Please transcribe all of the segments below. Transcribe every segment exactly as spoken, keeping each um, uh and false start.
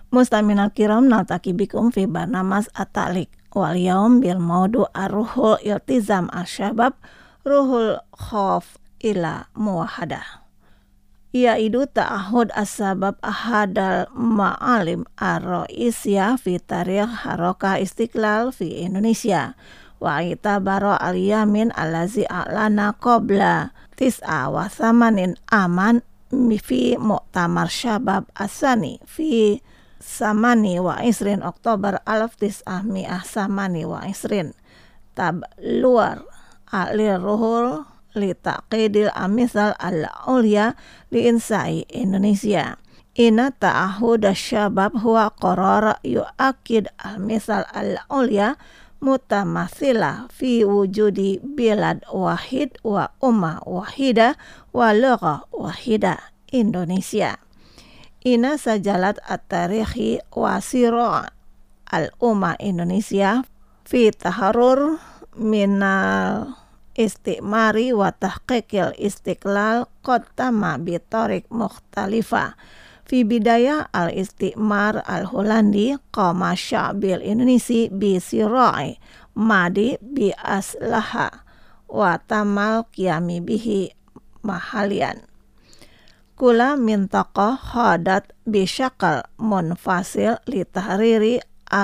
Mustaminal kiram naltaki bikum fi barnamas at-ta'liq wal yaum bil maudu ar-ruhul iltizam al-syabab ruhul khawf ila muwahadah. Yaitu ta'ahud as-sabab ahadal ma'alim ar-ra'isiyah fi tarikh harokah istiqlal fi Indonesia wa itabaro al-yamin alazi a'lana qabla tis'a wa thamanin aman fi mu'tamar syabab asani fi samani wa isrin Oktober alaf tis'ah mi'ah samani wa isrin tab luar alir ruhul li taqidil amisal al-ulya li insai Indonesia. Ina ta'ahud syabab huwa qarar yu'akid al-misal al-ulya mutamathila fi wujudi bilad wahid wa ummah wahida wa lugha wahida Indonesia. Ina sajalat at-tarikhi wa sira al-ummah Indonesia fi taharur minal istimari wa tahqiqil istiqlal qattama bi tariq mukhtalifah. Fi bidayah al-istimar al-Holandi qama sya'bil Indonesia bi sirai madi bi aslaha wa tamal qiyami bihi mahalian. Kula mintaqah hadat bi syakal munfasil li tahriri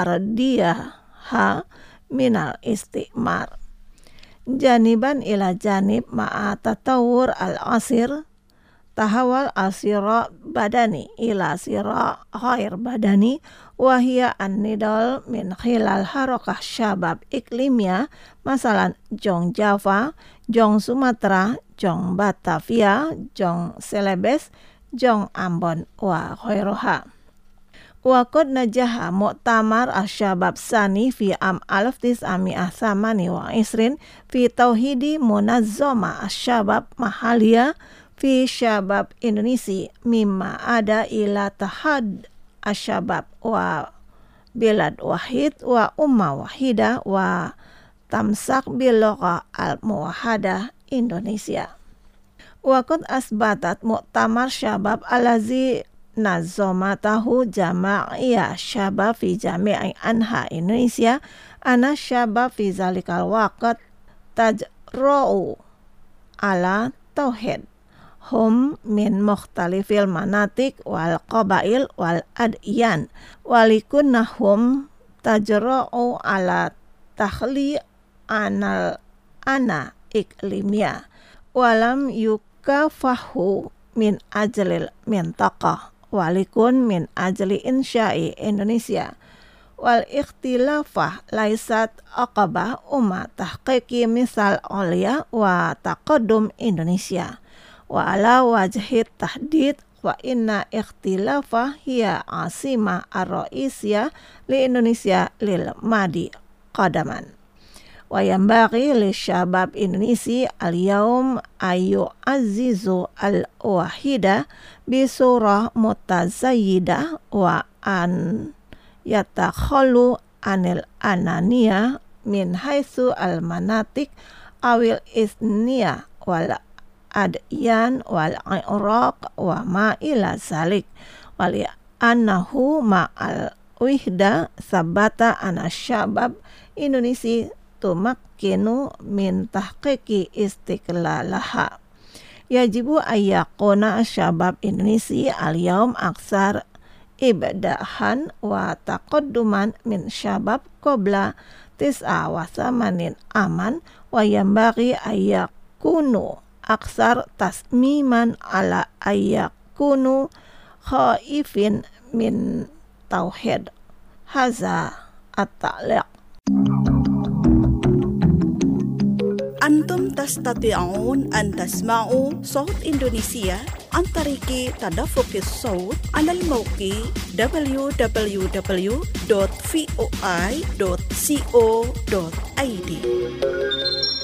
ardiyaha minal istimar. Janiban ila janib ma'a tatawur al-asir tahawal al-sira badani ila sira ghair badani wahia an-nidal min khilal harakah syabab iklimia masalan jong Java, jong Sumatera, jong Batavia, jong Celebes, jong Ambon wa ghairuha. Wa qad najaha mu'tamar asy-syabab sani fi am alaf tis'ami'ah tsamani wa isrin fi tauhidi munazzama asy-syabab mahalia fi syabab Indonesia mimma ada ila tahad asy-syabab wa bilad wahid wa ummah wahida wa tamsak bil lugha al-muwahhadah Indonesia. Wa qad asbatat mu'tamar syabab alazi nazomatahu jama'iyah syabab fi jami'i anha Indonesia ana syabab fi zalikal waqt tajra'u ala tauhid hum min mukhtalifil manatik wal qabail wal adyan walikunnahum tajra'u ala takhli anal ana iklimia walam yukafahu min ajlil mintaqah walikun min ajli insya'i Indonesia wal ikhtilafah laisat aqabah umma tahqiqi misal ulia wa taqaddum Indonesia wa ala wajhi tahdid wa inna ikhtilafah hiya asimah ar-ra'isiyah li Indonesia lil madi qadaman wa yambaghi li syabab Indonesia al-yawm ayu azizu al-wahida bi surah mutazayyidah wa an yatakhalu anil ananiya min haitsu al-manatik awil isniya wal adyan wal iraq wa ma ila zalik wali annahu ma'al wihda sabata ana syabab Indonesia tumakkinu min tahqiqi istiqlalaha. Yajibu ayyakuna syabab Indonesia al-yawm aksar ibdahan wa taqadduman min syabab qabla tis'a wa thamanin aman wa yambaghi ayyakunu aksar tasmiman ala ayyakunu khaifin min tauhid. Haza at-ta'liq. Antum tastati'un an tasma'u Sawt Indonesia an tariki tadaffuqis sawt alal mawqi w w w dot voi dot co dot i d.